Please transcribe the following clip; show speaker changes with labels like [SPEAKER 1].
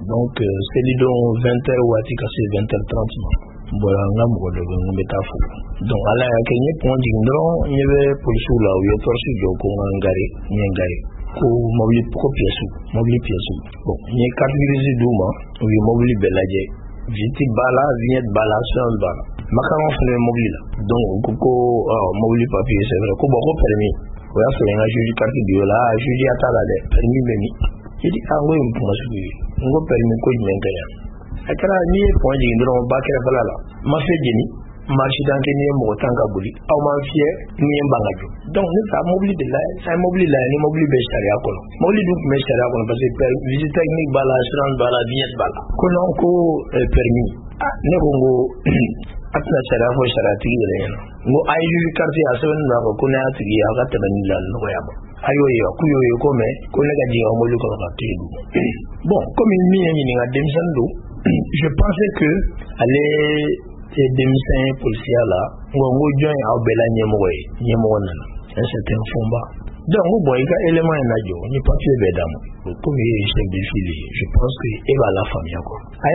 [SPEAKER 1] Donc c'est dit donc 20h ou à 20h30. Voilà, on a beaucoup de métaphores. Donc à la Kenya point d'indron, il y avait pour le là où il y a torsi de Kongangari, Nyangari, ko mobile pièce, mobile pièce. Bon, il y a catégorisé d'ouma, où il y a mobile beladje, viti bala, vignette bala, sans bala. Macaron fait le mobile. Donc, Koko, mobile papier, c'est vrai, Koko permis. Oui, c'est un juge carte de là, juge à talade, permis béni. Il dit, ah oui, on peut m'assurer. On va permis quoi de m'engager. Akara ni point d'indron, bakera balala. Ma fait génie. Marché dans le niveau montant kabuli, au moins fier, ni un bangage. Donc, nous avons mobile de là, c'est un mobile là, ni mobile bécharia qu'on a. Mobile donc bécharia qu'on a parce que visite technique bala, assurance bala, vignette bala. Qu'on a encore permis. Ah, ne congo, atna chara fo chara tigi de rien. Ngo ayu quartier à seven na ko kuna tigi ya ka tabani la no ya ba. Ayo yo kuyo yo kome, ko ne ga jinga mobile ko ka tigi. Bon, comme il m'y a ni nga demsan do, je pensais que aller ces démissions policiers là, on va joindre à Bella Niemona, un certain Fomba. Donc, bon, il y a un élément en adio, il n'y a pas de bédam. Comme il est chef de file, je pense qu'il va la famille.